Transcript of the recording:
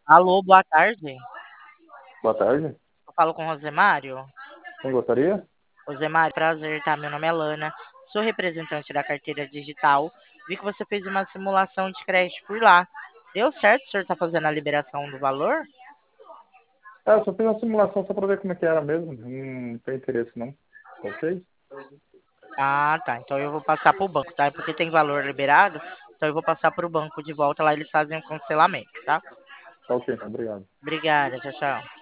Alô, boa tarde. Boa tarde. Eu falo com o Rosemário. Quem gostaria? Rosemário, prazer, tá? Meu nome é Lana. Sou representante da carteira digital. Vi que você fez uma simulação de crédito por lá. Deu certo? O senhor tá fazendo a liberação do valor? Eu só fiz uma simulação só para ver como é que era mesmo. Não tem interesse não. Tá ok? Ah, tá. Então eu vou passar pro banco, tá? Porque tem valor liberado. Então eu vou passar pro banco de volta. Lá eles fazem o cancelamento, tá? Tá ok, então. Obrigado. Obrigada, tchau, tchau.